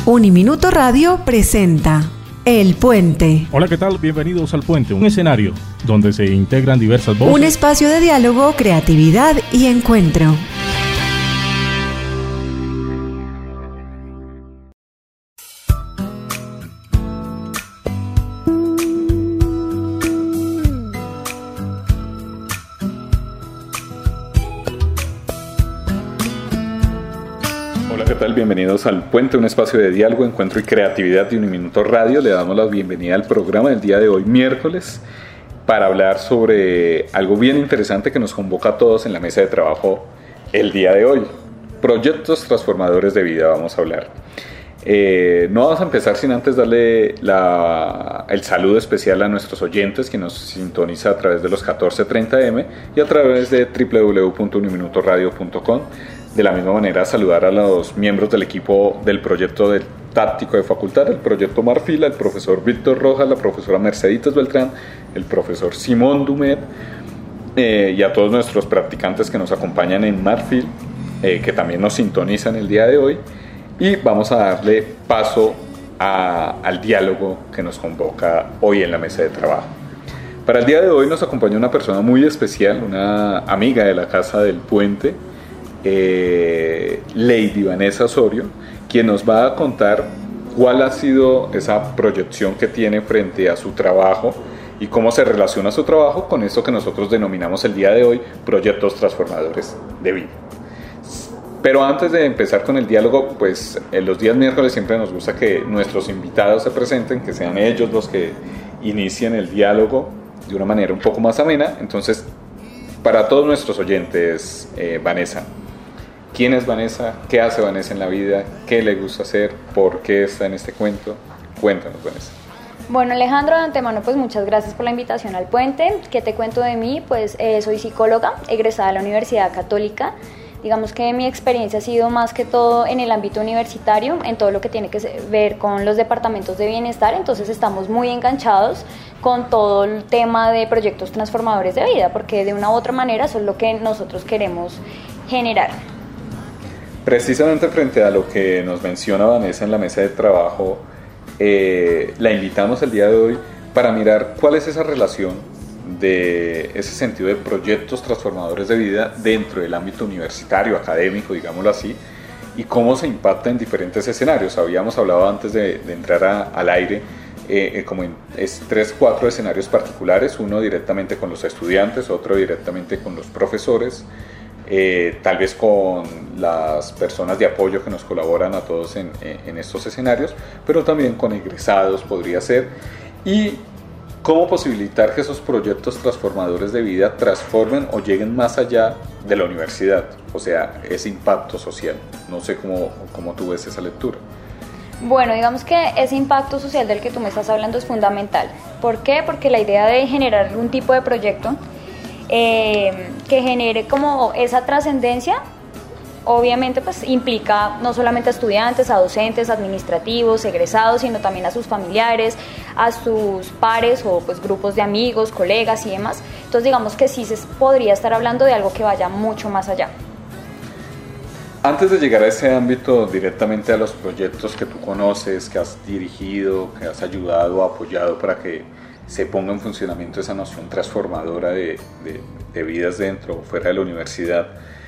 Uniminuto Radio presenta El Puente. Hola, ¿qué tal? Bienvenidos al Puente, un escenario donde se integran diversas voces. Un espacio de diálogo, creatividad y encuentro. Hola, ¿qué tal? Bienvenidos al Puente, un espacio de diálogo, encuentro y creatividad de Uniminuto Radio. Le damos la bienvenida al programa del día de hoy, miércoles, para hablar sobre algo bien interesante que nos convoca a todos en la mesa de trabajo el día de hoy. Proyectos transformadores de vida, vamos a hablar. No vamos a empezar sin antes darle el saludo especial a nuestros oyentes que nos sintoniza a través de los 1430M y a través de www.uniminutoradio.com. De la misma manera, saludar a los miembros del equipo del proyecto de táctico de facultad, el proyecto Marfil, al profesor Víctor Rojas, la profesora Merceditas Beltrán, el profesor Simón Dumet y a todos nuestros practicantes que nos acompañan en Marfil, que también nos sintonizan el día de hoy. Y vamos a darle paso al diálogo que nos convoca hoy en la mesa de trabajo. Para el día de hoy nos acompaña una persona muy especial, una amiga de la Casa del Puente, Lady Vanessa Osorio, quien nos va a contar cuál ha sido esa proyección que tiene frente a su trabajo y cómo se relaciona su trabajo con eso que nosotros denominamos el día de hoy proyectos transformadores de vida. Pero antes de empezar con el diálogo, pues en los días miércoles siempre nos gusta que nuestros invitados se presenten, que sean ellos los que inicien el diálogo de una manera un poco más amena. Entonces, para todos nuestros oyentes, Vanessa, ¿quién es Vanessa? ¿Qué hace Vanessa en la vida? ¿Qué le gusta hacer? ¿Por qué está en este cuento? Cuéntanos, Vanessa. Bueno, Alejandro, de antemano, pues muchas gracias por la invitación al Puente. ¿Qué te cuento de mí? Pues soy psicóloga, egresada de la Universidad Católica. Digamos que mi experiencia ha sido más que todo en el ámbito universitario, en todo lo que tiene que ver con los departamentos de bienestar. Entonces estamos muy enganchados con todo el tema de proyectos transformadores de vida, porque de una u otra manera eso es lo que nosotros queremos generar. Precisamente frente a lo que nos menciona Vanessa en la mesa de trabajo, la invitamos el día de hoy para mirar cuál es esa relación de ese sentido de proyectos transformadores de vida dentro del ámbito universitario, académico, digámoslo así, y cómo se impacta en diferentes escenarios. Habíamos hablado antes de entrar al aire como en 3-4 escenarios particulares, uno directamente con los estudiantes, otro directamente con los profesores, tal vez con las personas de apoyo que nos colaboran a todos en estos escenarios, pero también con egresados podría ser, y cómo posibilitar que esos proyectos transformadores de vida transformen o lleguen más allá de la universidad, o sea, ese impacto social. No sé cómo tú ves esa lectura. Bueno, digamos que ese impacto social del que tú me estás hablando es fundamental. ¿Por qué? Porque la idea de generar un tipo de proyecto que genere como esa trascendencia, obviamente pues implica no solamente a estudiantes, a docentes, administrativos, egresados, sino también a sus familiares, a sus pares o pues grupos de amigos, colegas y demás. Entonces digamos que sí se podría estar hablando de algo que vaya mucho más allá. Antes de llegar a ese ámbito, directamente a los proyectos que tú conoces, que has dirigido, que has ayudado, apoyado para que se ponga en funcionamiento esa noción transformadora de vidas dentro o fuera de la universidad,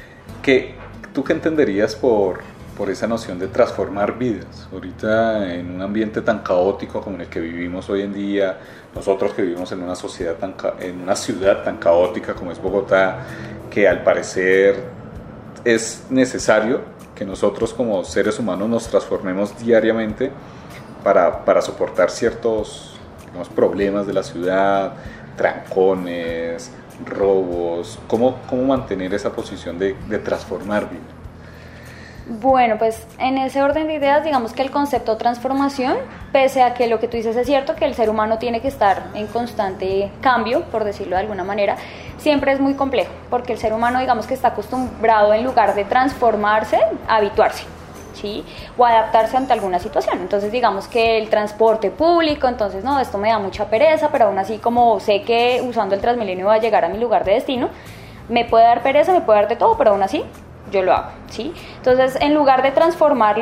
¿tú qué entenderías por esa noción de transformar vidas? Ahorita en un ambiente tan caótico como en el que vivimos hoy en día, nosotros que vivimos en una sociedad en una ciudad tan caótica como es Bogotá, que al parecer es necesario que nosotros como seres humanos nos transformemos diariamente para soportar ciertos problemas de la ciudad, trancones, robos. ¿Cómo mantener esa posición de transformar vida? Bueno, pues en ese orden de ideas, digamos que el concepto transformación, pese a que lo que tú dices es cierto, que el ser humano tiene que estar en constante cambio, por decirlo de alguna manera, siempre es muy complejo, porque el ser humano, digamos que está acostumbrado, en lugar de transformarse, a habituarse, ¿sí? O adaptarse ante alguna situación. Entonces digamos que el transporte público, entonces no, esto me da mucha pereza, pero aún así como sé que usando el Transmilenio voy a llegar a mi lugar de destino, me puede dar pereza, me puede dar de todo, pero aún así yo lo hago, ¿sí? Entonces, en lugar de transformarlo,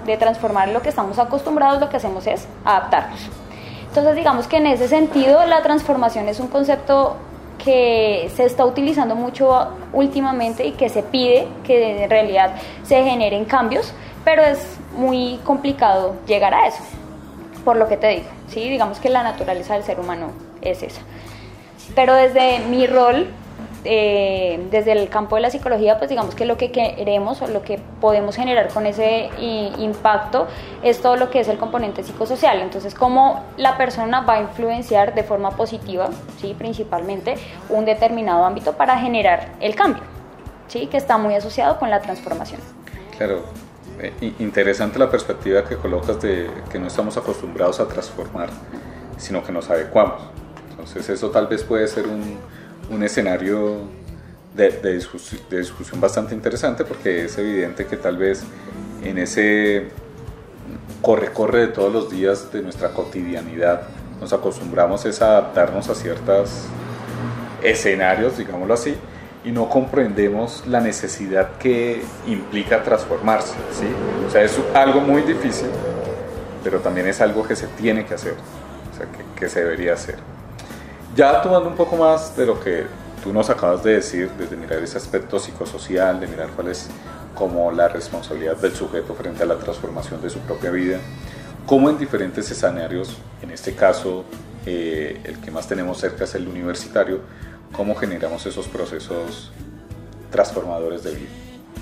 de transformar lo que estamos acostumbrados, lo que hacemos es adaptarnos. Entonces digamos que en ese sentido la transformación es un concepto que se está utilizando mucho últimamente y que se pide que en realidad se generen cambios, pero es muy complicado llegar a eso, por lo que te digo, ¿sí? Digamos que la naturaleza del ser humano es esa. Pero desde mi rol, desde el campo de la psicología, pues digamos que lo que queremos o lo que podemos generar con ese impacto es todo lo que es el componente psicosocial. Entonces, cómo la persona va a influenciar de forma positiva, ¿sí? Principalmente, un determinado ámbito para generar el cambio, ¿sí? Que está muy asociado con la transformación. Claro, interesante la perspectiva que colocas de que no estamos acostumbrados a transformar, sino que nos adecuamos. Entonces eso tal vez puede ser un escenario de discusión bastante interesante, porque es evidente que tal vez en ese corre de todos los días de nuestra cotidianidad nos acostumbramos a adaptarnos a ciertos escenarios, digámoslo así, y no comprendemos la necesidad que implica transformarse, ¿sí? O sea, es algo muy difícil, pero también es algo que se tiene que hacer, o sea, que se debería hacer. Ya tomando un poco más de lo que tú nos acabas de decir, desde mirar ese aspecto psicosocial, de mirar cuál es como la responsabilidad del sujeto frente a la transformación de su propia vida, cómo en diferentes escenarios, en este caso el que más tenemos cerca es el universitario, cómo generamos esos procesos transformadores de vida.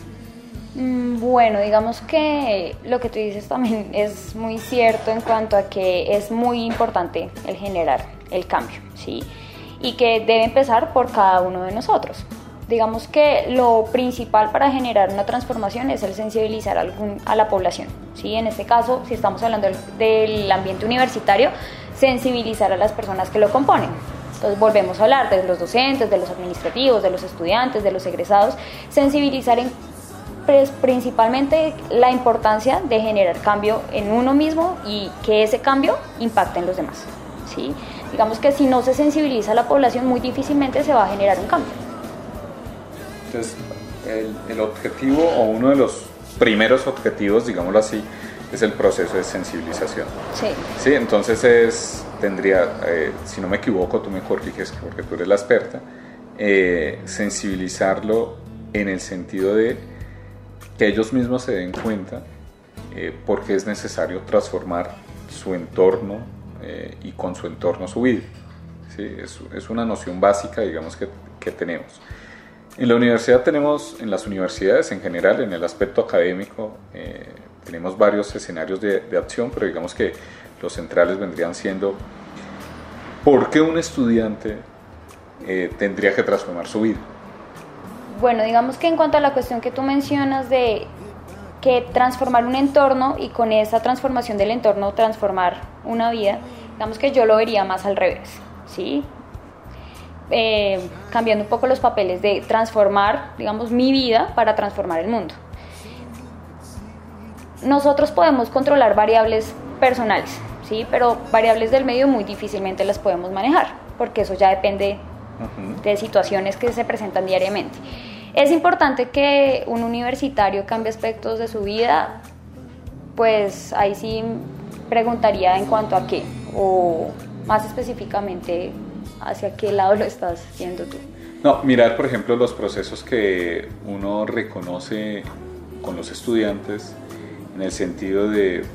Bueno, digamos que lo que tú dices también es muy cierto en cuanto a que es muy importante el generar el cambio, ¿sí? Y que debe empezar por cada uno de nosotros. Digamos que lo principal para generar una transformación es el sensibilizar a la población, ¿sí? En este caso, si estamos hablando del ambiente universitario, sensibilizar a las personas que lo componen. Entonces volvemos a hablar de los docentes, de los administrativos, de los estudiantes, de los egresados, sensibilizar principalmente la importancia de generar cambio en uno mismo y que ese cambio impacte en los demás, ¿sí? Digamos que si no se sensibiliza a la población, muy difícilmente se va a generar un cambio. Entonces, el objetivo, o uno de los primeros objetivos, digámoslo así, es el proceso de sensibilización. Sí. Sí, entonces tendría, si no me equivoco, tú me corriges porque tú eres la experta, sensibilizarlo en el sentido de que ellos mismos se den cuenta porque es necesario transformar su entorno y con su entorno su vida. ¿Sí? Es una noción básica, digamos, que tenemos. En la universidad tenemos, en las universidades en general, en el aspecto académico, tenemos varios escenarios de acción, pero digamos que los centrales vendrían siendo ¿por qué un estudiante tendría que transformar su vida? Bueno, digamos que en cuanto a la cuestión que tú mencionas de que transformar un entorno y con esa transformación del entorno transformar una vida, digamos que yo lo vería más al revés, ¿sí? Cambiando un poco los papeles de transformar, digamos, mi vida para transformar el mundo. Nosotros podemos controlar variables personales, ¿sí? Pero variables del medio muy difícilmente las podemos manejar, porque eso ya depende de situaciones que se presentan diariamente. Es importante que un universitario cambie aspectos de su vida, pues ahí sí preguntaría en cuanto a qué, o más específicamente hacia qué lado lo estás viendo tú. No, mirar por ejemplo los procesos que uno reconoce con los estudiantes en el sentido de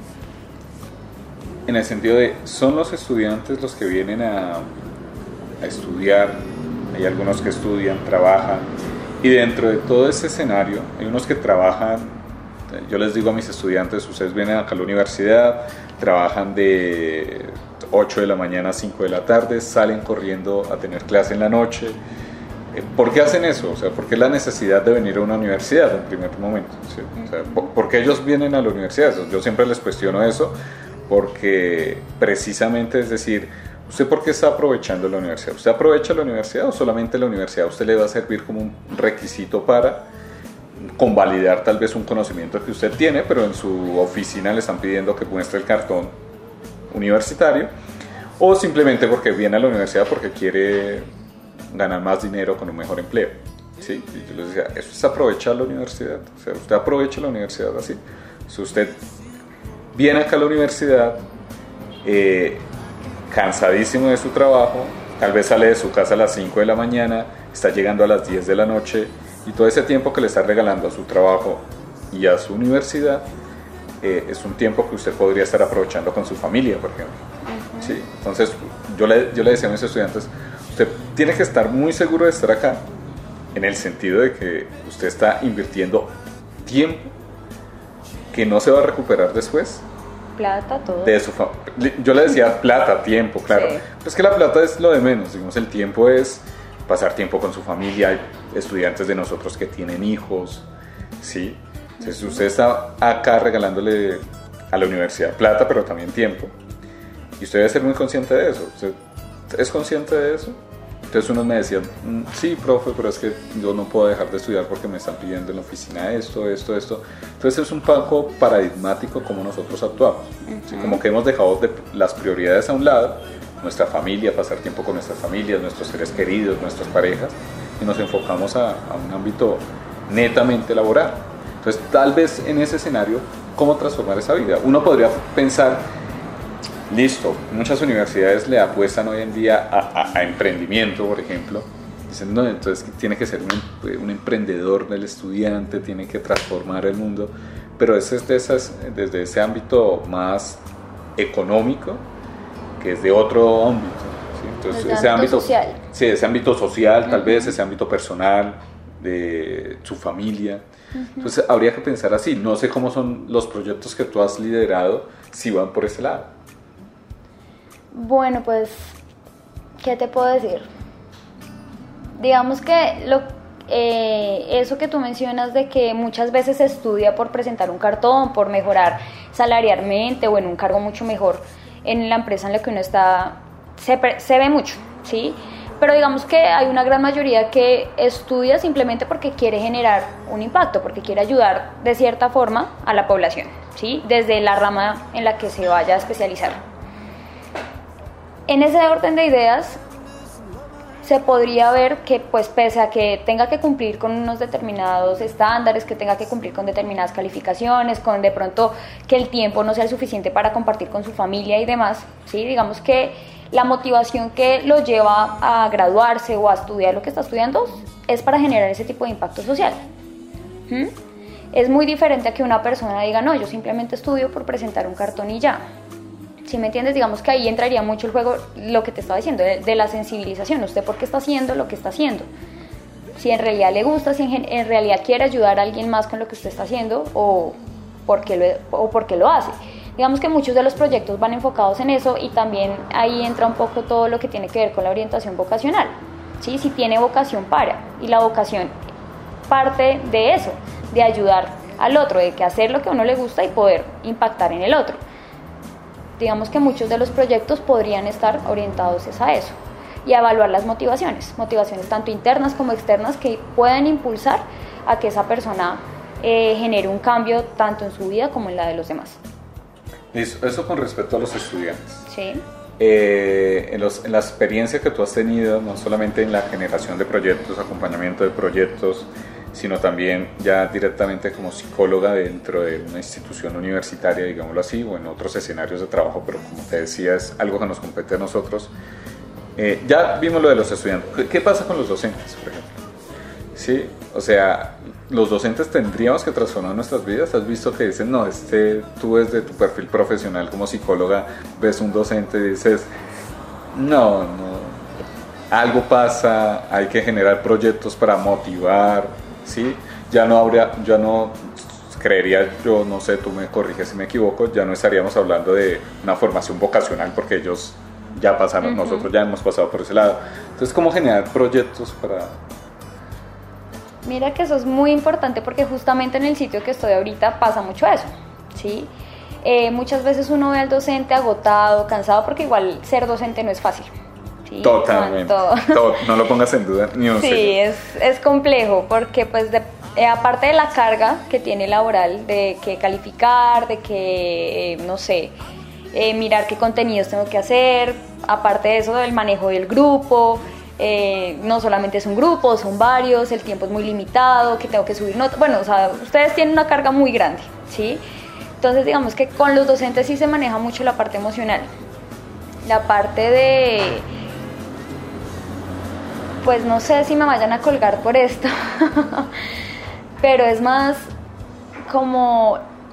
son los estudiantes los que vienen a estudiar, hay algunos que estudian, trabajan, y dentro de todo ese escenario hay unos que trabajan. Yo les digo a mis estudiantes, ustedes vienen acá a la universidad, trabajan de 8 de la mañana a 5 de la tarde, salen corriendo a tener clase en la noche. ¿Por qué hacen eso? O sea, ¿por qué la necesidad de venir a una universidad en primer momento? ¿Sí? O sea, ¿por qué ellos vienen a la universidad? Yo siempre les cuestiono eso, porque precisamente, es decir, ¿usted por qué está aprovechando la universidad? ¿Usted aprovecha la universidad o solamente la universidad a usted le va a servir como un requisito para convalidar tal vez un conocimiento que usted tiene, pero en su oficina le están pidiendo que muestre el cartón universitario, o simplemente porque viene a la universidad porque quiere ganar más dinero con un mejor empleo? ¿Sí? Y yo les decía, eso es aprovechar la universidad. O sea, usted aprovecha la universidad así. Si usted viene acá a la universidad, cansadísimo de su trabajo, tal vez sale de su casa a las 5 de la mañana, está llegando a las 10 de la noche, y todo ese tiempo que le está regalando a su trabajo y a su universidad, es un tiempo que usted podría estar aprovechando con su familia, por ejemplo. Uh-huh. ¿Sí? Entonces, yo le decía a mis estudiantes, usted tiene que estar muy seguro de estar acá, en el sentido de que usted está invirtiendo tiempo que no se va a recuperar después. Plata, todo. Yo le decía plata, tiempo, claro. Sí. Pues que la plata es lo de menos, digamos, el tiempo es pasar tiempo con su familia. Hay estudiantes de nosotros que tienen hijos, ¿sí? Entonces usted está acá regalándole a la universidad plata, pero también tiempo. Y usted debe ser muy consciente de eso. ¿Usted es consciente de eso? Entonces unos me decían, sí, profe, pero es que yo no puedo dejar de estudiar porque me están pidiendo en la oficina esto. Entonces es un poco paradigmático cómo nosotros actuamos. ¿Sí? Como que hemos dejado las prioridades a un lado, nuestra familia, pasar tiempo con nuestras familias, nuestros seres queridos, nuestras parejas, y nos enfocamos a un ámbito netamente laboral. Entonces tal vez en ese escenario, ¿cómo transformar esa vida? Uno podría pensar, listo, muchas universidades le apuestan hoy en día a emprendimiento, por ejemplo. Dicen, no, entonces tiene que ser un emprendedor del estudiante, tiene que transformar el mundo, pero es desde ese ámbito más económico, que es de otro ámbito. ¿Sí? Entonces, ese ámbito social. Sí, ese ámbito social, tal vez, ese ámbito personal, de su familia. Entonces habría que pensar así. No sé cómo son los proyectos que tú has liderado, si van por ese lado. Bueno, pues, ¿qué te puedo decir? Digamos que eso que tú mencionas de que muchas veces se estudia por presentar un cartón, por mejorar salarialmente o en un cargo mucho mejor en la empresa en la que uno está, se ve mucho, ¿sí? Pero digamos que hay una gran mayoría que estudia simplemente porque quiere generar un impacto, porque quiere ayudar de cierta forma a la población, ¿sí? Desde la rama en la que se vaya a especializar. En ese orden de ideas, se podría ver que, pues, pese a que tenga que cumplir con unos determinados estándares, que tenga que cumplir con determinadas calificaciones, con de pronto que el tiempo no sea el suficiente para compartir con su familia y demás, ¿sí? Digamos que la motivación que lo lleva a graduarse o a estudiar lo que está estudiando es para generar ese tipo de impacto social. Es muy diferente a que una persona diga, no, yo simplemente estudio por presentar un cartón y ya. ¿Sí me entiendes? Digamos que ahí entraría mucho el juego, lo que te estaba diciendo, de la sensibilización. ¿Usted por qué está haciendo lo que está haciendo? Si en realidad le gusta, si en realidad quiere ayudar a alguien más con lo que usted está haciendo o por qué lo hace. Digamos que muchos de los proyectos van enfocados en eso y también ahí entra un poco todo lo que tiene que ver con la orientación vocacional. ¿Sí? Si tiene vocación y la vocación parte de eso, de ayudar al otro, de que hacer lo que a uno le gusta y poder impactar en el otro. Digamos que muchos de los proyectos podrían estar orientados a eso y a evaluar las motivaciones tanto internas como externas que pueden impulsar a que esa persona genere un cambio tanto en su vida como en la de los demás. Eso con respecto a los estudiantes. Sí. En la experiencia que tú has tenido, no solamente en la generación de proyectos, acompañamiento de proyectos, sino también ya directamente como psicóloga dentro de una institución universitaria, digámoslo así, o en otros escenarios de trabajo, pero como te decía, es algo que nos compete a nosotros. Ya vimos lo de los estudiantes. ¿Qué pasa con los docentes, por ejemplo? Sí, o sea, los docentes tendríamos que transformar nuestras vidas. ¿Has visto que dicen, no, tú desde tu perfil profesional como psicóloga ves un docente y dices, no, algo pasa, hay que generar proyectos para motivar, ¿sí? Ya no creería, yo no sé, tú me corriges si me equivoco, ya no estaríamos hablando de una formación vocacional porque ellos ya pasaron, nosotros ya hemos pasado por ese lado. Entonces, ¿cómo generar proyectos para...? Mira que eso es muy importante porque justamente en el sitio que estoy ahorita pasa mucho eso, ¿sí? Muchas veces uno ve al docente agotado, cansado, porque igual ser docente no es fácil. ¿Sí? Totalmente, no lo pongas en duda ni un segundo. Sí, es complejo porque pues aparte de la carga que tiene laboral, de que calificar, de que, no sé, mirar qué contenidos tengo que hacer, aparte de eso del manejo del grupo, no solamente es un grupo, son varios, el tiempo es muy limitado, que tengo que subir notas, bueno, o sea, ustedes tienen una carga muy grande, ¿sí? Entonces digamos que con los docentes sí se maneja mucho la parte emocional, la parte de, pues no sé si me vayan a colgar por esto, pero es más como,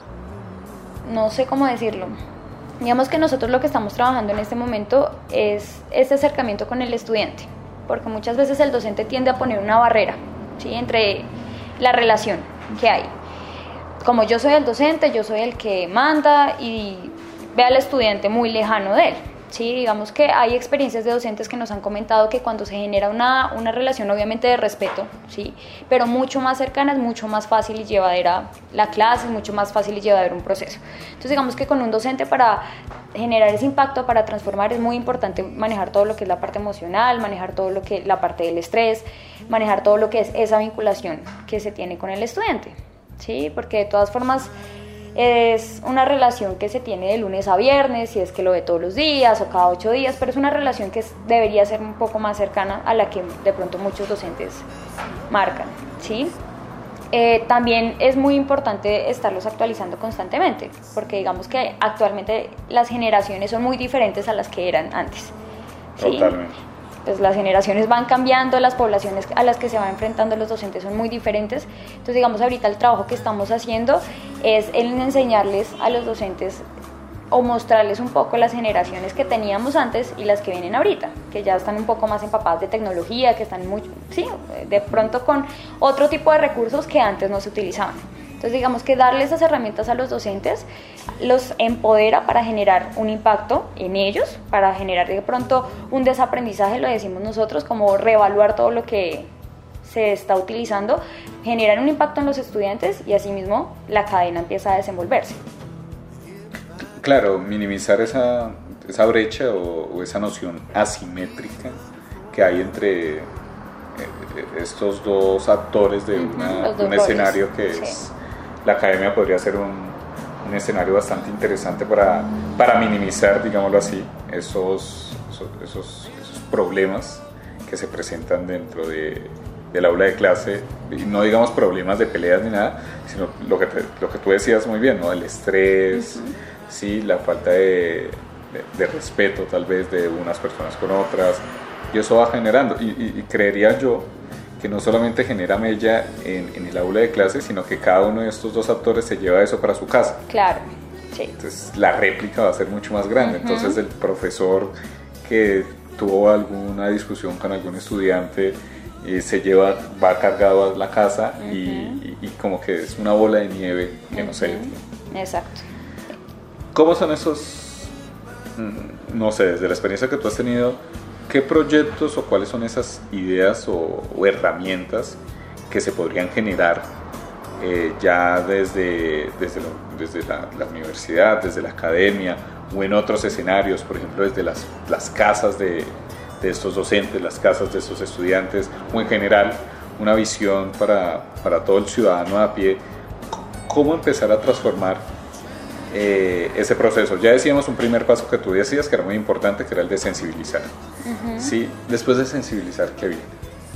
no sé cómo decirlo. Digamos que nosotros lo que estamos trabajando en este momento es este acercamiento con el estudiante, porque muchas veces el docente tiende a poner una barrera, ¿sí?, entre la relación que hay. Como yo soy el docente, yo soy el que manda y ve al estudiante muy lejano de él. Sí, digamos que hay experiencias de docentes que nos han comentado que cuando se genera una relación obviamente de respeto, ¿sí?, pero mucho más cercana, es mucho más fácil y llevadera la clase, es mucho más fácil y llevadero un proceso. Entonces digamos que con un docente, para generar ese impacto, para transformar, es muy importante manejar todo lo que es la parte emocional, manejar todo lo que la parte del estrés, manejar todo lo que es esa vinculación que se tiene con el estudiante, ¿sí?, porque de todas formas es una relación que se tiene de lunes a viernes, si es que lo ve todos los días o cada 8 días, pero es una relación que debería ser un poco más cercana a la que de pronto muchos docentes marcan, ¿sí? También es muy importante estarlos actualizando constantemente, porque digamos que actualmente las generaciones son muy diferentes a las que eran antes, ¿sí? Totalmente. Pues las generaciones van cambiando, las poblaciones a las que se van enfrentando los docentes son muy diferentes. Entonces digamos ahorita el trabajo que estamos haciendo es en enseñarles a los docentes o mostrarles un poco las generaciones que teníamos antes y las que vienen ahorita, que ya están un poco más empapadas de tecnología, que están muy, sí, de pronto con otro tipo de recursos que antes no se utilizaban. Entonces digamos que darle esas herramientas a los docentes los empodera para generar un impacto en ellos, para generar de pronto un desaprendizaje, lo decimos nosotros, como reevaluar todo lo que se está utilizando, generar un impacto en los estudiantes y asimismo la cadena empieza a desenvolverse. Claro, minimizar esa brecha o esa noción asimétrica que hay entre estos dos actores de un escenario que sí. es la academia. Podría ser un escenario bastante interesante para minimizar, digámoslo así, esos problemas que se presentan dentro del aula de clase, y no digamos problemas de peleas ni nada, sino lo que tú decías muy bien, ¿no? El estrés, sí, la falta de respeto tal vez de unas personas con otras, y eso va generando, y creería yo que no solamente genera mella en el aula de clase, sino que cada uno de estos dos actores se lleva eso para su casa. Claro, sí. Entonces la réplica va a ser mucho más grande. Entonces el profesor que tuvo alguna discusión con algún estudiante va cargado a la casa y como que es una bola de nieve que no se detiene. Exacto. ¿Cómo son esos, no sé, desde la experiencia que tú has tenido, qué proyectos o cuáles son esas ideas o herramientas que se podrían generar ya desde la universidad, desde la academia o en otros escenarios, por ejemplo desde las casas de estos docentes, las casas de estos estudiantes, o en general una visión para todo el ciudadano a pie? ¿Cómo empezar a transformar ese proceso? Ya decíamos un primer paso que tú decías que era muy importante, que era el de sensibilizar. ¿Sí? Después de sensibilizar, ¿qué viene?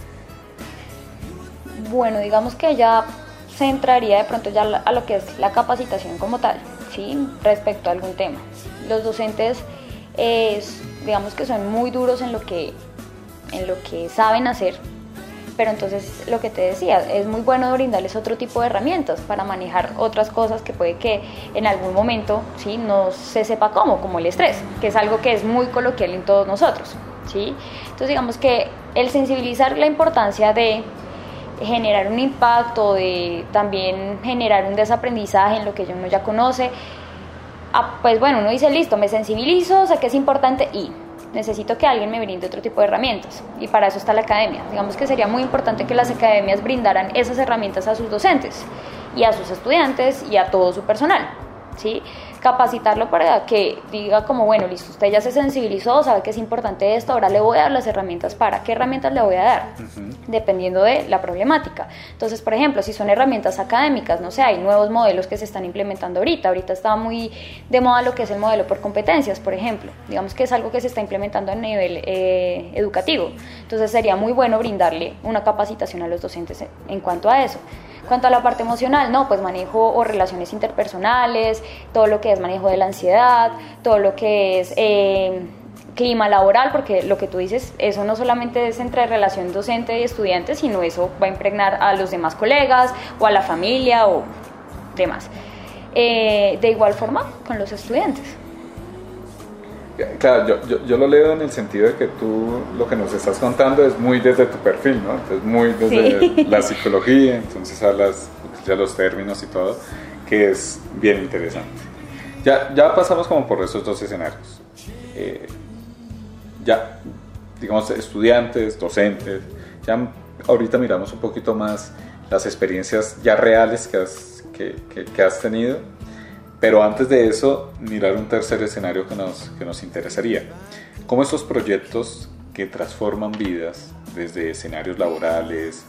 Bueno, digamos que ya se entraría de pronto ya a lo que es la capacitación como tal, ¿sí?, respecto a algún tema. Los docentes, digamos que son muy duros en lo que saben hacer, pero entonces lo que te decía, es muy bueno brindarles otro tipo de herramientas para manejar otras cosas que puede que en algún momento, ¿sí?, no se sepa como el estrés, que es algo que es muy coloquial en todos nosotros, ¿sí? Entonces digamos que el sensibilizar la importancia de generar un impacto, de también generar un desaprendizaje en lo que uno ya conoce, pues bueno, uno dice listo, me sensibilizo, sé que es importante y necesito que alguien me brinde otro tipo de herramientas, y para eso está la academia. Digamos que sería muy importante que las academias brindaran esas herramientas a sus docentes y a sus estudiantes y a todo su personal, ¿sí? Capacitarlo para que diga como, bueno, listo, usted ya se sensibilizó, sabe que es importante esto, ahora le voy a dar las herramientas para. ¿Qué herramientas le voy a dar? Dependiendo de la problemática. Entonces, por ejemplo, si son herramientas académicas, no sé, hay nuevos modelos que se están implementando ahorita está muy de moda lo que es el modelo por competencias, por ejemplo. Digamos que es algo que se está implementando a nivel educativo. Entonces sería muy bueno brindarle una capacitación a los docentes en cuanto a eso. cuanto a la parte emocional, no, pues manejo o relaciones interpersonales, todo lo que es manejo de la ansiedad, todo lo que es clima laboral, porque lo que tú dices, eso no solamente es entre relación docente y estudiante, sino eso va a impregnar a los demás colegas o a la familia o demás. De igual forma con los estudiantes. Claro, yo lo leo en el sentido de que tú lo que nos estás contando es muy desde tu perfil, ¿no? Entonces muy desde la psicología, entonces hablas ya los términos y todo, que es bien interesante. Ya pasamos como por esos dos escenarios. Ya, digamos, estudiantes, docentes, ya ahorita miramos un poquito más las experiencias ya reales que has tenido, pero antes de eso, mirar un tercer escenario que nos interesaría. ¿Cómo estos proyectos que transforman vidas, desde escenarios laborales,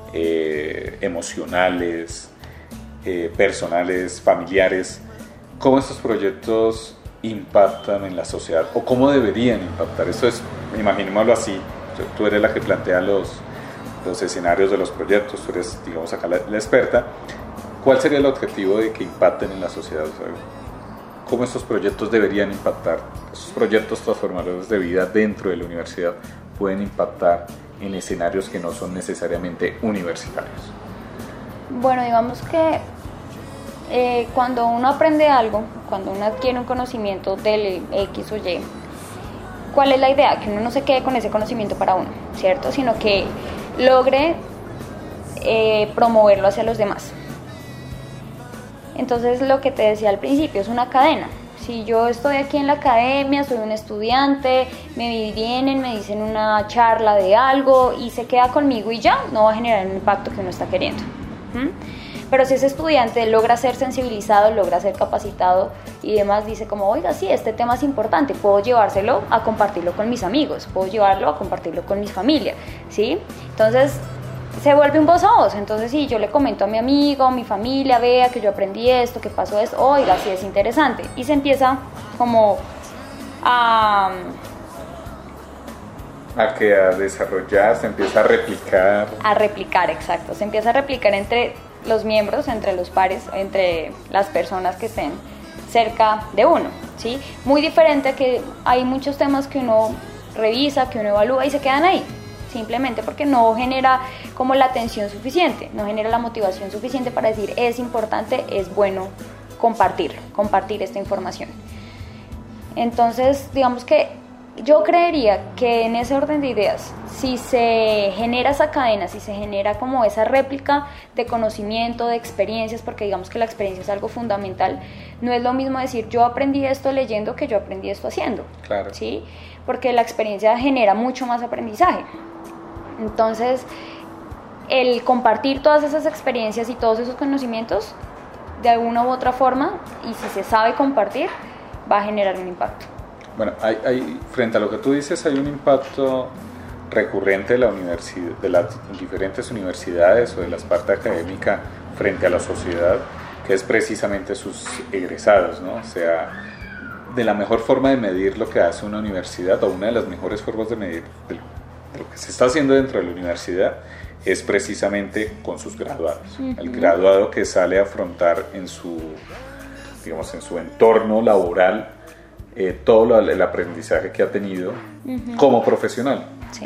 emocionales, personales, familiares, cómo estos proyectos impactan en la sociedad o cómo deberían impactar? Esto es, imaginémoslo así, tú eres la que plantea los escenarios de los proyectos, tú eres, digamos, acá la experta. ¿Cuál sería el objetivo de que impacten en la sociedad? ¿Cómo estos proyectos deberían impactar? Esos proyectos transformadores de vida dentro de la universidad pueden impactar en escenarios que no son necesariamente universitarios. Bueno, digamos que cuando uno aprende algo, cuando uno adquiere un conocimiento del X o Y, ¿cuál es la idea? Que uno no se quede con ese conocimiento para uno, ¿cierto? Sino que logre promoverlo hacia los demás. Entonces, lo que te decía al principio, es una cadena. Si yo estoy aquí en la academia, soy un estudiante, me vienen, me dicen una charla de algo y se queda conmigo y ya, no va a generar un impacto que uno está queriendo. Pero si ese estudiante logra ser sensibilizado, logra ser capacitado y demás, dice como, oiga, sí, este tema es importante, puedo llevárselo a compartirlo con mis amigos, puedo llevarlo a compartirlo con mi familia, ¿sí? Entonces, se vuelve un voz a voz. Entonces, si yo le comento a mi amigo, a mi familia, vea que yo aprendí esto, que pasó esto, oiga, sí es interesante. Y se empieza como a desarrollar, se empieza a replicar. A replicar, exacto. Se empieza a replicar entre los miembros, entre los pares, entre las personas que estén cerca de uno, ¿sí? Muy diferente que hay muchos temas que uno revisa, que uno evalúa y se quedan ahí. Simplemente porque no genera como la atención suficiente, no genera la motivación suficiente para decir es importante, es bueno compartir esta información. Entonces, digamos que yo creería que en ese orden de ideas, si se genera esa cadena, si se genera como esa réplica de conocimiento, de experiencias, porque digamos que la experiencia es algo fundamental, no es lo mismo decir yo aprendí esto leyendo que yo aprendí esto haciendo, claro. ¿Sí? Porque la experiencia genera mucho más aprendizaje. Entonces, el compartir todas esas experiencias y todos esos conocimientos, de alguna u otra forma, y si se sabe compartir, va a generar un impacto. Bueno, frente a lo que tú dices, hay un impacto recurrente de la universidad, de las diferentes universidades o de la parte académica frente a la sociedad, que es precisamente sus egresados, ¿no? O sea, de la mejor forma de medir lo que hace una universidad, o una de las mejores formas de medir de lo que se está haciendo dentro de la universidad, es precisamente con sus graduados. El graduado que sale a afrontar en su entorno laboral todo el aprendizaje que ha tenido como profesional. Sí.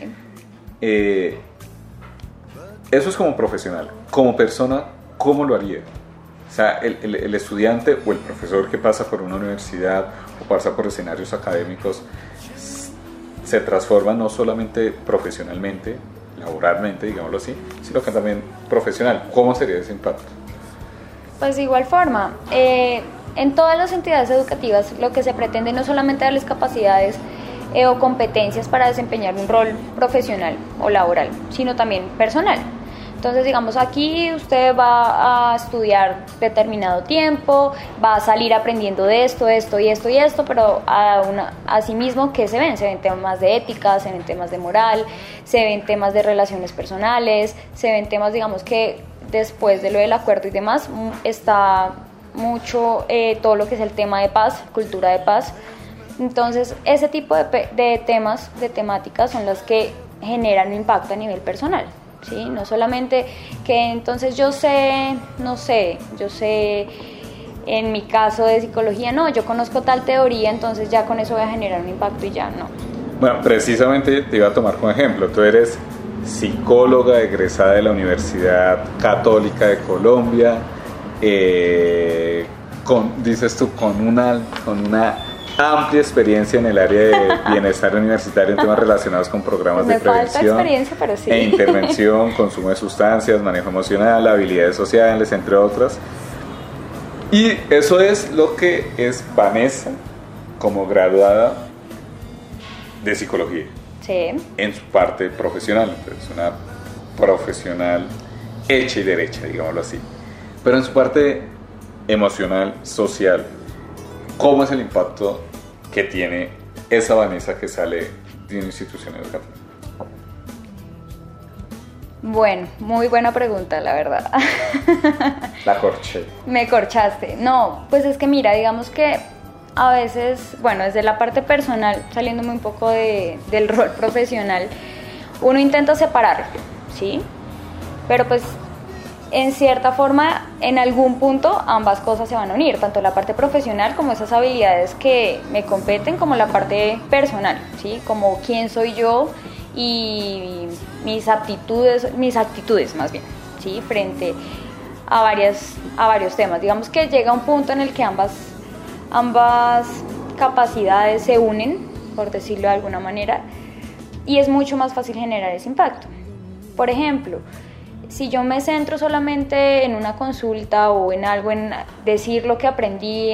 Eso es como profesional. Como persona, ¿cómo lo haría? O sea, el estudiante o el profesor que pasa por una universidad o pasa por escenarios académicos se transforma no solamente profesionalmente, laboralmente, digámoslo así, sino que también profesional. ¿Cómo sería ese impacto? Pues de igual forma, en todas las entidades educativas lo que se pretende no solamente darles capacidades o competencias para desempeñar un rol profesional o laboral, sino también personal. Entonces, digamos, aquí usted va a estudiar determinado tiempo, va a salir aprendiendo de esto, pero asimismo, ¿qué se ven? Se ven temas de ética, se ven temas de moral, se ven temas de relaciones personales, se ven temas, digamos, que después de lo del acuerdo y demás, está mucho todo lo que es el tema de paz, cultura de paz. Entonces, ese tipo de temas, de temáticas, son las que generan un impacto a nivel personal. ¿sí? No solamente que entonces yo sé en mi caso de psicología, no, yo conozco tal teoría, entonces ya con eso voy a generar un impacto y ya, no. Bueno, precisamente te iba a tomar como ejemplo, tú eres psicóloga egresada de la Universidad Católica de Colombia, con una amplia experiencia en el área de bienestar universitario en temas relacionados con programas de prevención pero sí. e intervención, consumo de sustancias, manejo emocional, habilidades sociales, entre otras. Y eso es lo que es Vanessa como graduada de psicología. Sí. En su parte profesional, es una profesional hecha y derecha, digámoslo así. Pero en su parte emocional, social, ¿cómo es el impacto que tiene esa Vanessa que sale de una institución educativa? Bueno, muy buena pregunta, la verdad. La corché. Me corchaste. No, pues es que mira, digamos que a veces, bueno, desde la parte personal, saliéndome un poco del rol profesional, uno intenta separarlo, ¿sí? Pero pues en cierta forma, en algún punto, ambas cosas se van a unir, tanto la parte profesional como esas habilidades que me competen, como la parte personal, ¿sí? Como quién soy yo y mis actitudes más bien, ¿sí? Frente a varios temas. Digamos que llega un punto en el que ambas capacidades se unen, por decirlo de alguna manera, y es mucho más fácil generar ese impacto. Por ejemplo, si yo me centro solamente en una consulta o en algo, en decir lo que aprendí,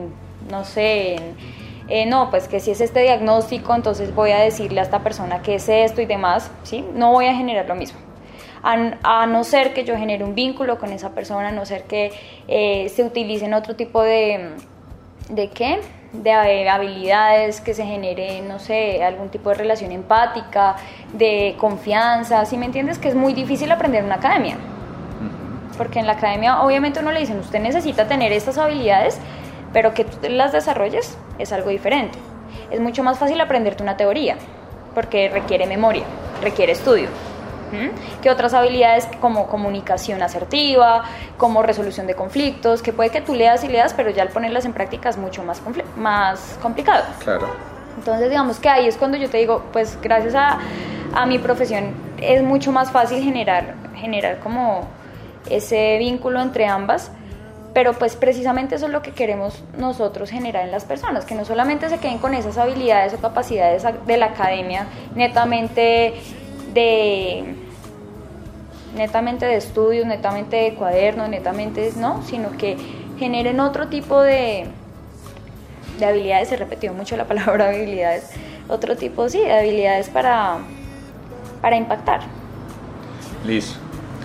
pues que si es este diagnóstico, entonces voy a decirle a esta persona que es esto y demás, ¿sí? No voy a generar lo mismo. A no ser que yo genere un vínculo con esa persona, a no ser que se utilicen otro tipo de habilidades, que se genere, no sé, algún tipo de relación empática, de confianza, ¿sí me entiendes? Que es muy difícil aprender en una academia, porque en la academia obviamente uno le dicen, usted necesita tener estas habilidades, pero que tú las desarrolles es algo diferente. Es mucho más fácil aprenderte una teoría, porque requiere memoria, requiere estudio, que otras habilidades como comunicación asertiva, como resolución de conflictos, que puede que tú leas y leas, pero ya al ponerlas en práctica es mucho más complicado. Claro. Entonces digamos que ahí es cuando yo te digo, pues gracias a mi profesión es mucho más fácil generar como ese vínculo entre ambas, pero pues precisamente eso es lo que queremos nosotros generar en las personas, que no solamente se queden con esas habilidades o capacidades de la academia netamente de estudios, netamente de cuadernos, no, sino que generen otro tipo de habilidades. He repetido mucho la palabra habilidades, otro tipo, sí, de habilidades para impactar. Listo.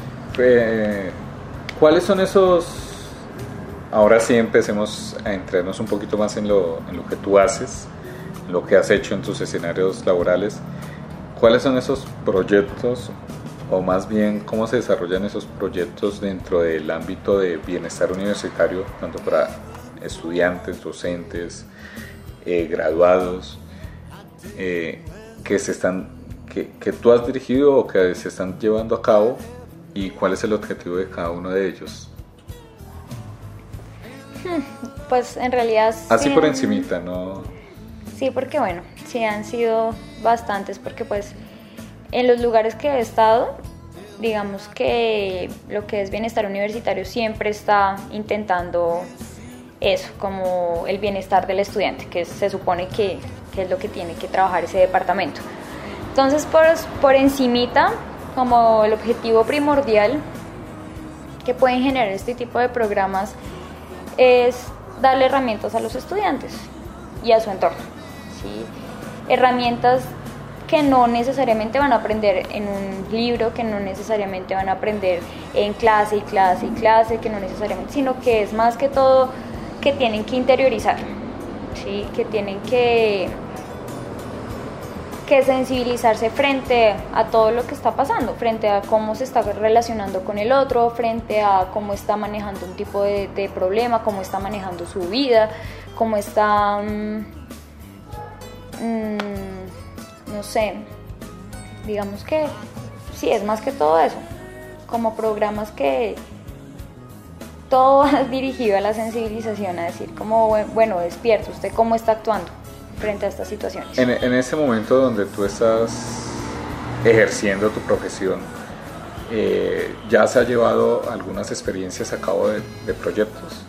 ¿Cuáles son esos? Ahora sí empecemos a entrarnos un poquito más en lo que tú haces, en lo que has hecho en tus escenarios laborales. ¿Cuáles son esos proyectos, o más bien cómo se desarrollan esos proyectos dentro del ámbito de bienestar universitario, tanto para estudiantes, docentes, graduados, que tú has dirigido o que se están llevando a cabo, y cuál es el objetivo de cada uno de ellos? Pues en realidad así por encimita, ¿no? Sí, porque bueno, sí han sido bastantes, porque pues en los lugares que he estado, digamos que lo que es bienestar universitario siempre está intentando eso, como el bienestar del estudiante, que se supone que es lo que tiene que trabajar ese departamento. Entonces, por encimita, como el objetivo primordial que pueden generar este tipo de programas es darle herramientas a los estudiantes y a su entorno, ¿sí? Herramientas que no necesariamente van a aprender en un libro, que no necesariamente van a aprender en clase, que no necesariamente, sino que es más que todo que tienen que interiorizar, ¿sí? Que tienen que sensibilizarse frente a todo lo que está pasando, frente a cómo se está relacionando con el otro, frente a cómo está manejando un tipo de problema, cómo está manejando su vida, cómo está, no sé, digamos que sí, es más que todo eso, como programas que todo va dirigido a la sensibilización, a decir como, bueno, despierta, ¿usted cómo está actuando frente a estas situaciones? En ese momento donde tú estás ejerciendo tu profesión, ¿ya se ha llevado algunas experiencias a cabo de proyectos?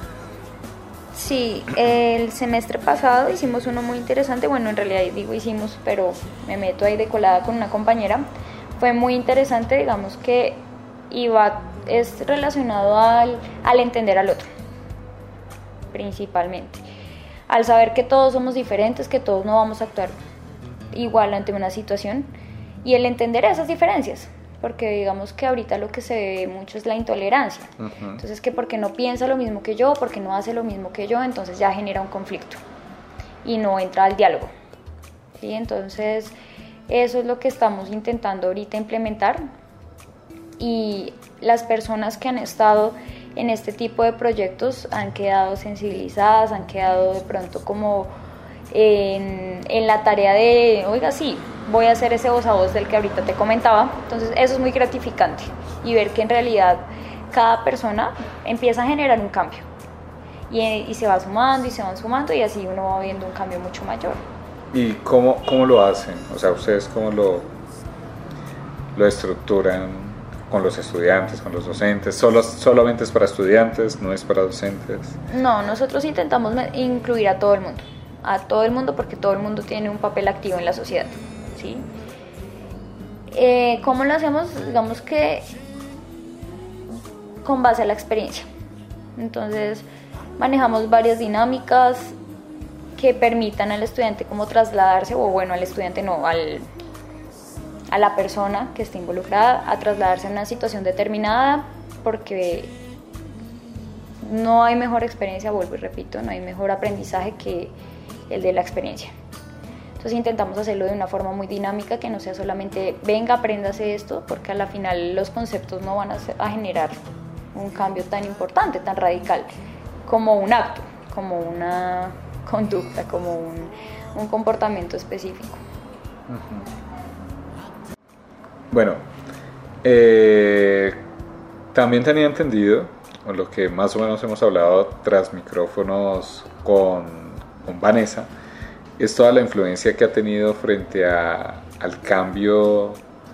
Sí, el semestre pasado hicimos uno muy interesante, bueno, en realidad digo hicimos, pero me meto ahí de colada con una compañera. Fue muy interesante, digamos que es relacionado al entender al otro, principalmente. Al saber que todos somos diferentes, que todos no vamos a actuar igual ante una situación, y el entender esas diferencias, porque digamos que ahorita lo que se ve mucho es la intolerancia. Entonces, que porque no piensa lo mismo que yo, porque no hace lo mismo que yo, entonces ya genera un conflicto y no entra al diálogo, ¿sí? Entonces, eso es lo que estamos intentando ahorita implementar, y las personas que han estado en este tipo de proyectos han quedado sensibilizadas, han quedado de pronto como en la tarea de, oiga, sí, voy a hacer ese voz a voz del que ahorita te comentaba. Entonces eso es muy gratificante, y ver que en realidad cada persona empieza a generar un cambio y se va sumando y se van sumando, y así uno va viendo un cambio mucho mayor. ¿Y cómo lo hacen? O sea, ¿ustedes cómo lo estructuran con los estudiantes, con los docentes? ¿Solamente es para estudiantes, no es para docentes? No, nosotros intentamos incluir a todo el mundo, porque todo el mundo tiene un papel activo en la sociedad, ¿sí? ¿Cómo lo hacemos? Digamos que con base a la experiencia. Entonces, manejamos varias dinámicas que permitan al estudiante como trasladarse, o bueno, al estudiante no, a la persona que esté involucrada, a trasladarse a una situación determinada, porque no hay mejor experiencia, vuelvo y repito, no hay mejor aprendizaje que el de la experiencia. Entonces intentamos hacerlo de una forma muy dinámica, que no sea solamente venga, apréndase esto, porque a la final los conceptos no van a generar un cambio tan importante, tan radical, como un acto, como una conducta, como un comportamiento específico. Bueno, también tenía entendido, o lo que más o menos hemos hablado tras micrófonos con Vanessa, es toda la influencia que ha tenido frente al cambio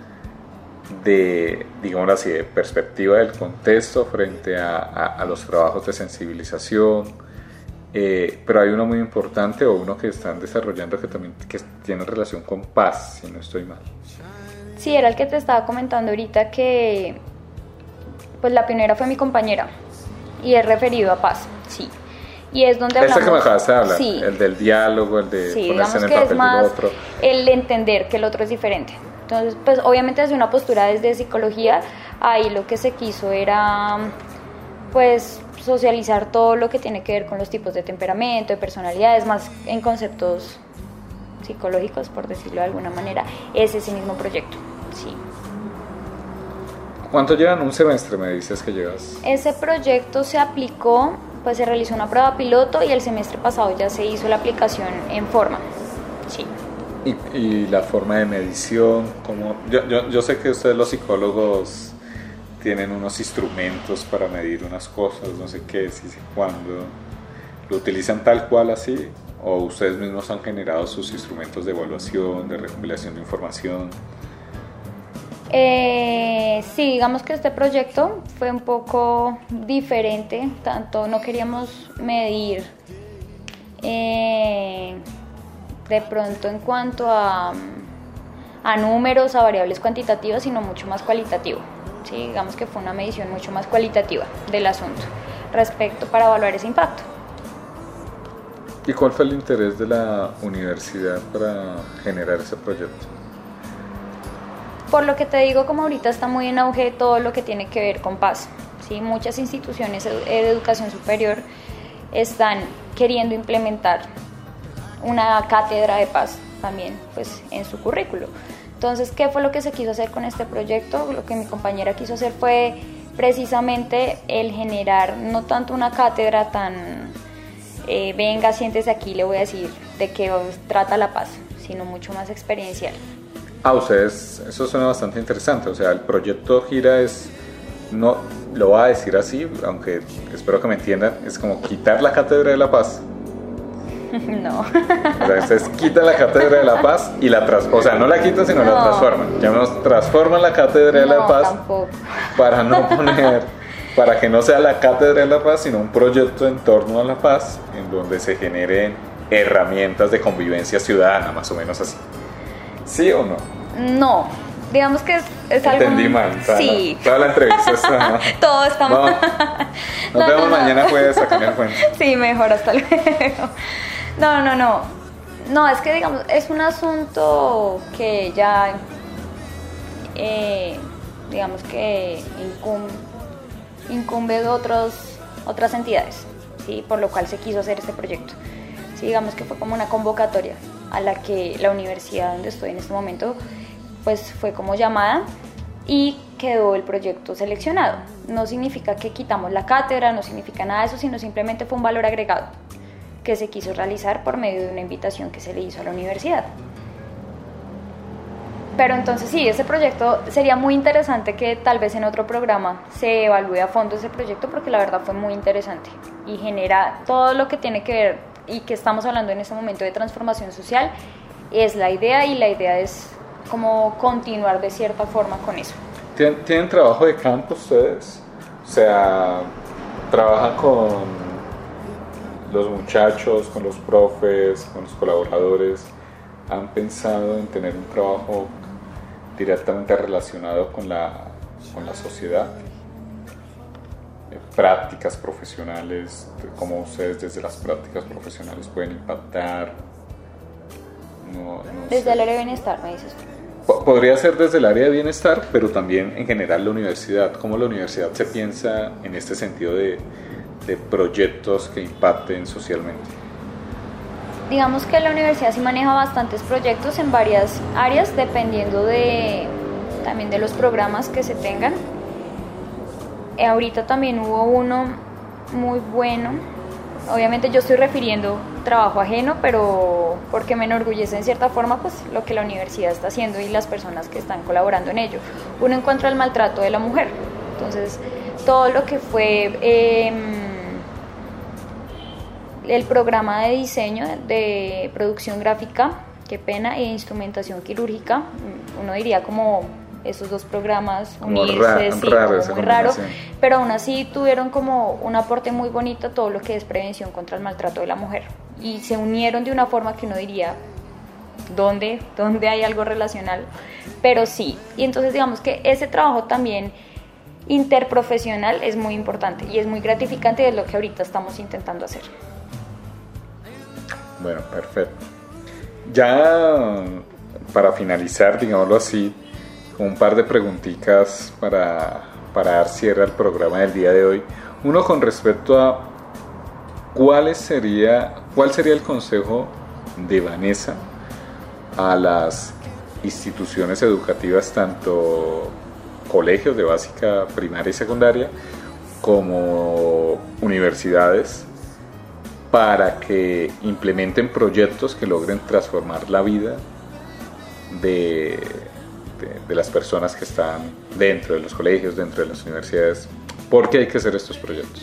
de, digámoslo así, de perspectiva del contexto frente a los trabajos de sensibilización, pero hay uno muy importante, o uno que están desarrollando que tiene relación con paz, si no estoy mal. Sí, era el que te estaba comentando ahorita, que pues la pionera fue mi compañera, y es referido a paz, sí. Y es donde hablamos... Ese que me acabaste de hablar, sí, el del diálogo, el de sí, ponerse en el que papel es más del otro. el entender que el otro es diferente. Entonces, pues obviamente desde una postura desde psicología, ahí lo que se quiso era pues socializar todo lo que tiene que ver con los tipos de temperamento, de personalidades, más en conceptos psicológicos, por decirlo de alguna manera. Es ese mismo proyecto, sí. ¿Cuánto llevan? Un semestre, me dices que llevas. Ese proyecto se aplicó, pues se realizó una prueba piloto, y el semestre pasado ya se hizo la aplicación en forma, sí. Y la forma de medición, como yo sé que ustedes los psicólogos tienen unos instrumentos para medir unas cosas, no sé qué, si cuándo, ¿lo utilizan tal cual así? ¿O ustedes mismos han generado sus instrumentos de evaluación, de recopilación de información? Sí, digamos que este proyecto fue un poco diferente, tanto no queríamos medir de pronto en cuanto a números, a variables cuantitativas, sino mucho más cualitativo, ¿sí? Digamos que fue una medición mucho más cualitativa del asunto respecto para evaluar ese impacto. ¿Y cuál fue el interés de la universidad para generar ese proyecto? Por lo que te digo, como ahorita está muy en auge todo lo que tiene que ver con paz, ¿sí? Muchas instituciones de educación superior están queriendo implementar una cátedra de paz también, pues, en su currículo. Entonces, ¿qué fue lo que se quiso hacer con este proyecto? Lo que mi compañera quiso hacer fue precisamente el generar no tanto una cátedra tan venga, siéntese aquí, le voy a decir de qué trata la paz, sino mucho más experiencial. Ustedes, eso suena bastante interesante, o sea, el proyecto Gira es, no lo voy a decir así, aunque espero que me entiendan, es como quitar la Cátedra de la Paz. No. O sea, ustedes quitan la Cátedra de la Paz y o sea, no la quitan, sino la transforman. Ya nos transforman la Cátedra de la Paz tampoco. para que no sea la Cátedra de la Paz, sino un proyecto en torno a la paz, en donde se generen herramientas de convivencia ciudadana, más o menos así. ¿Sí o no? No, digamos que es algo... Entendí mal. Sí. Toda la entrevista está... Todo está mal. Nos vemos mañana, puedes sacarme el cuento. Sí, mejor, hasta luego. No, es que digamos, es un asunto que ya, digamos que incumbe de otras entidades, ¿sí? Por lo cual se quiso hacer este proyecto. Sí, digamos que fue como una convocatoria a la que la universidad donde estoy en este momento pues fue como llamada y quedó el proyecto seleccionado. No significa que quitamos la cátedra, no significa nada de eso, sino simplemente fue un valor agregado que se quiso realizar por medio de una invitación que se le hizo a la universidad. Pero entonces sí, ese proyecto sería muy interesante que tal vez en otro programa se evalúe a fondo ese proyecto, porque la verdad fue muy interesante y genera todo lo que tiene que ver y que estamos hablando en este momento de transformación social, es la idea, y la idea es como continuar de cierta forma con eso. ¿Tienen trabajo de campo ustedes? O sea, ¿trabajan con los muchachos, con los profes, con los colaboradores? ¿Han pensado en tener un trabajo directamente relacionado con la sociedad? Prácticas profesionales, cómo ustedes desde las prácticas profesionales pueden impactar. No desde sé. el área de bienestar, me dices tú. Podría ser desde el área de bienestar, pero también en general la universidad. ¿Cómo la universidad se piensa en este sentido de proyectos que impacten socialmente? Digamos que la universidad sí maneja bastantes proyectos en varias áreas, dependiendo también de los programas que se tengan. Ahorita también hubo uno muy bueno. Obviamente yo estoy refiriendo trabajo ajeno, pero porque me enorgullece en cierta forma pues lo que la universidad está haciendo y las personas que están colaborando en ello. Uno en cuanto al maltrato de la mujer. Entonces, todo lo que fue el programa de diseño de producción gráfica, qué pena, e instrumentación quirúrgica, uno diría como esos dos programas unirse, sí, como muy raro, pero aún así tuvieron como un aporte muy bonito a todo lo que es prevención contra el maltrato de la mujer, y se unieron de una forma que uno diría, ¿dónde hay algo relacional? Pero sí, y entonces digamos que ese trabajo también interprofesional es muy importante y es muy gratificante, y es lo que ahorita estamos intentando hacer. Bueno, perfecto. Ya para finalizar, digámoslo así, un par de preguntitas para dar cierre al programa del día de hoy. Uno con respecto a cuál sería el consejo de Vanessa a las instituciones educativas, tanto colegios de básica, primaria y secundaria, como universidades, para que implementen proyectos que logren transformar la vida de las personas que están dentro de los colegios, dentro de las universidades. ¿Por qué hay que hacer estos proyectos?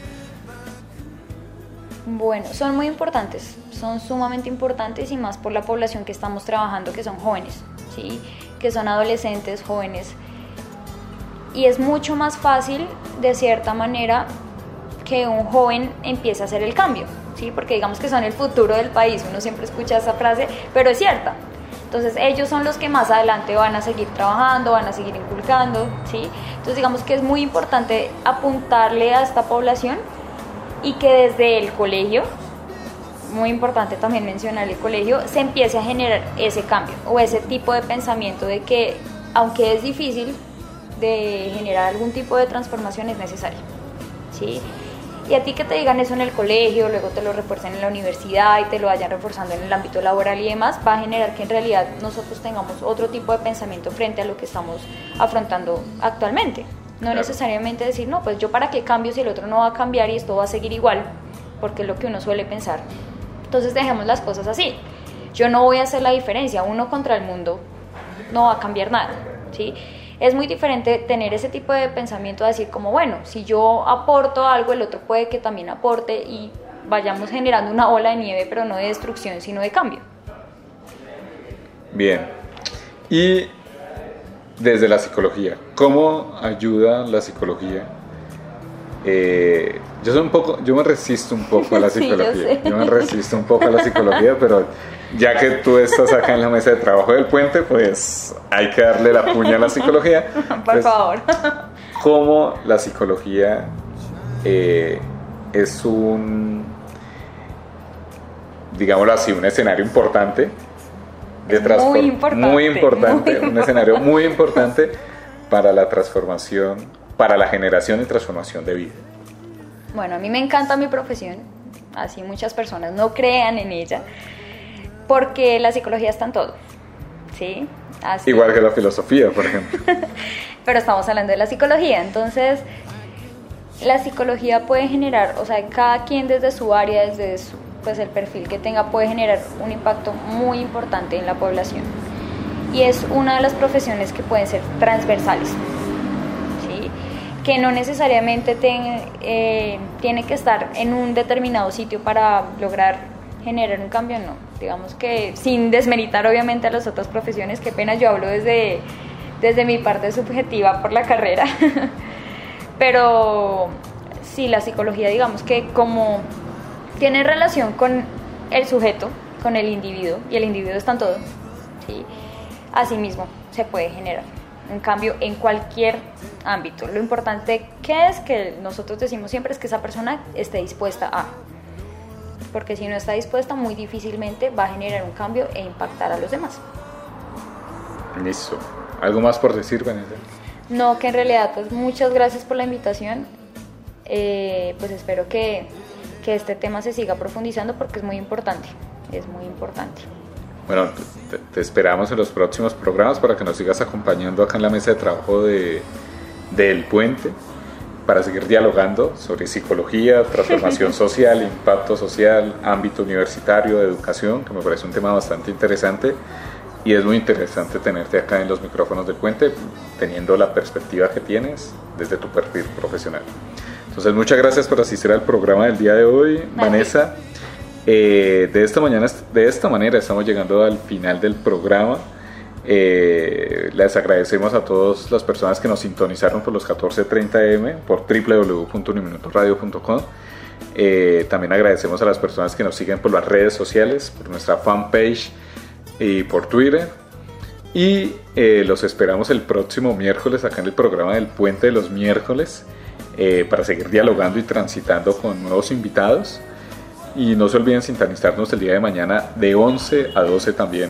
Bueno, son muy importantes, son sumamente importantes, y más por la población que estamos trabajando, que son jóvenes, ¿sí? Que son adolescentes, jóvenes. Y es mucho más fácil, de cierta manera, que un joven empiece a hacer el cambio, ¿sí? Porque digamos que son el futuro del país, uno siempre escucha esa frase, pero es cierta. Entonces ellos son los que más adelante van a seguir trabajando, van a seguir inculcando, ¿sí? Entonces digamos que es muy importante apuntarle a esta población, y que desde el colegio, muy importante también mencionar el colegio, se empiece a generar ese cambio o ese tipo de pensamiento de que, aunque es difícil de generar algún tipo de transformación, es necesario, ¿sí? Y a ti que te digan eso en el colegio, luego te lo refuercen en la universidad y te lo vayan reforzando en el ámbito laboral y demás, va a generar que en realidad nosotros tengamos otro tipo de pensamiento frente a lo que estamos afrontando actualmente. No claro. Necesariamente decir, no, pues yo para qué cambio si el otro no va a cambiar y esto va a seguir igual, porque es lo que uno suele pensar. Entonces dejemos las cosas así. Yo no voy a hacer la diferencia, uno contra el mundo no va a cambiar nada, ¿sí? Es muy diferente tener ese tipo de pensamiento, de decir como, bueno, si yo aporto algo, el otro puede que también aporte y vayamos generando una ola de nieve, pero no de destrucción, sino de cambio. Bien. Y desde la psicología, ¿cómo ayuda la psicología? Yo me resisto un poco a la psicología. Sí, yo me resisto un poco a la psicología, pero ya que tú estás acá en la mesa de trabajo del puente, pues hay que darle la puña a la psicología. Por favor. ¿Cómo la psicología es un, digámoslo así, un escenario importante de un escenario muy importante para la transformación, para la generación y transformación de vida? Bueno, a mí me encanta mi profesión, así muchas personas no crean en ella, porque la psicología está en todo, ¿sí? Así. Igual que la filosofía, por ejemplo. Pero estamos hablando de la psicología, entonces la psicología puede generar, o sea, cada quien desde su área, desde su, pues el perfil que tenga, puede generar un impacto muy importante en la población. Y es una de las profesiones que pueden ser transversales, ¿sí? Que no necesariamente tiene que estar en un determinado sitio para lograr generar un cambio, no. Digamos que sin desmeritar obviamente a las otras profesiones, qué pena, yo hablo desde mi parte subjetiva por la carrera, pero sí, la psicología, digamos que como tiene relación con el sujeto, con el individuo, y el individuo está en todo, ¿sí? Asimismo se puede generar un cambio en cualquier ámbito. Lo importante que es que nosotros decimos siempre es que esa persona esté dispuesta a, porque si no está dispuesta, muy difícilmente va a generar un cambio e impactar a los demás. Listo. ¿Algo más por decir, Vanessa? No, que en realidad, pues muchas gracias por la invitación. Pues espero que este tema se siga profundizando porque es muy importante. Bueno, te esperamos en los próximos programas para que nos sigas acompañando acá en la mesa de trabajo del Puente, para seguir dialogando sobre psicología, transformación social, impacto social, ámbito universitario, de educación, que me parece un tema bastante interesante, y es muy interesante tenerte acá en los micrófonos del Puente, teniendo la perspectiva que tienes desde tu perfil profesional. Entonces, muchas gracias por asistir al programa del día de hoy, Vanessa. De esta manera estamos llegando al final del programa. Les agradecemos a todas las personas que nos sintonizaron por los 14:30 AM, por www.uniminutoradio.com. También agradecemos a las personas que nos siguen por las redes sociales, por nuestra fanpage y por Twitter. Y los esperamos el próximo miércoles acá en el programa del Puente de los miércoles, para seguir dialogando y transitando con nuevos invitados. Y no se olviden sintonizarnos el día de mañana de 11 a 12 también